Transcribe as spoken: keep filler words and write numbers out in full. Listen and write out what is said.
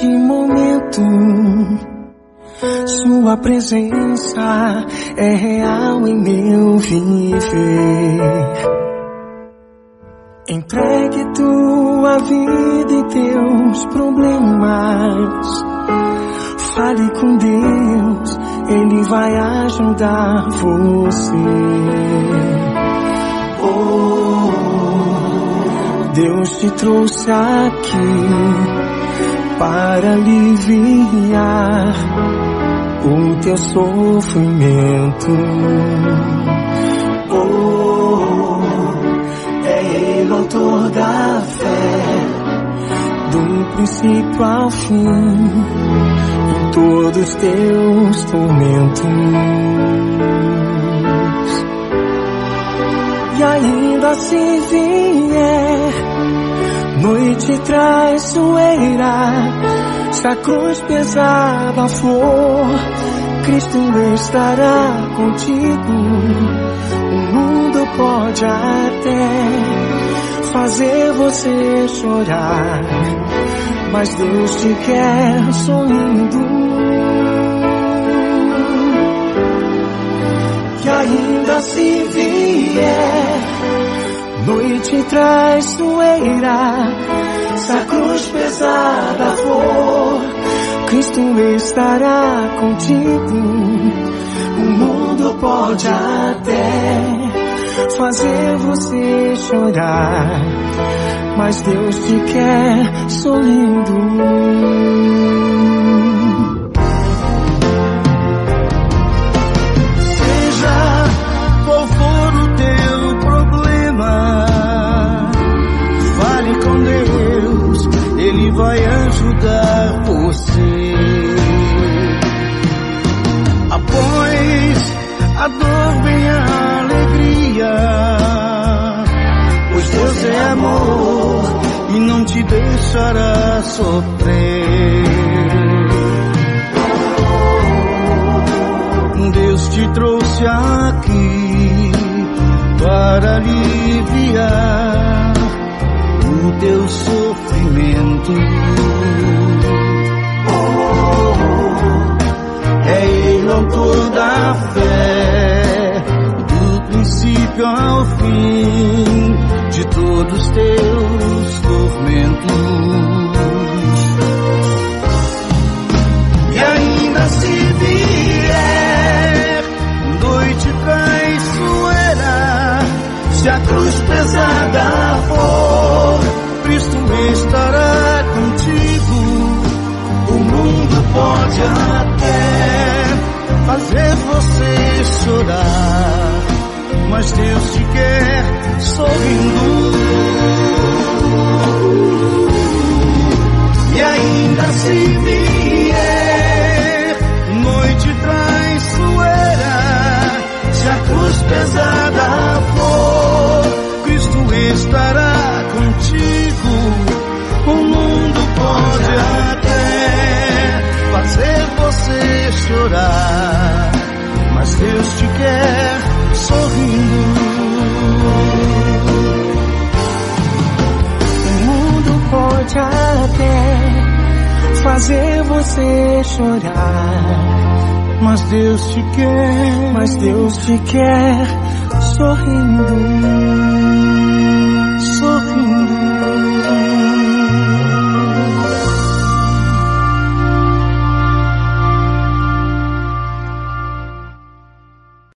neste momento, Sua presença é real em meu viver. Entregue tua vida e teus problemas. Fale com Deus, Ele vai ajudar você. Oh, Deus te trouxe aqui para aliviar o teu sofrimento. Oh, é Ele o autor da fé, do princípio ao fim, em todos os teus tormentos. E ainda se vier noite traiçoeira, se a cruz pesada for, Cristo estará contigo. O mundo pode até fazer você chorar, mas Deus te quer sorrindo. E ainda se vier noite traiçoeira, se a cruz pesada for, Cristo estará contigo. O mundo pode até fazer você chorar, mas Deus te quer sorrindo. Seja qual for o teu problema, fale com Deus, Ele vai ajudar você. Após a dor vem a alegria, pois Deus é amor e não te deixará sofrer. Deus te trouxe aqui para aliviar o teu sofrimento. É Ele o autor da fé, do princípio ao fim, de todos os teus tormentos. E ainda se vier noite traiçoeira, se a cruz pesada for, Cristo estará contigo. O mundo pode até fazer você chorar, mas Deus te quer sorrindo. E ainda se vier noite traiçoeira, se a cruz pesada for, Cristo estará contigo. O mundo pode até fazer você chorar, mas Deus te quer sorrindo. O mundo pode até fazer você chorar, mas Deus te quer, mas Deus te quer sorrindo.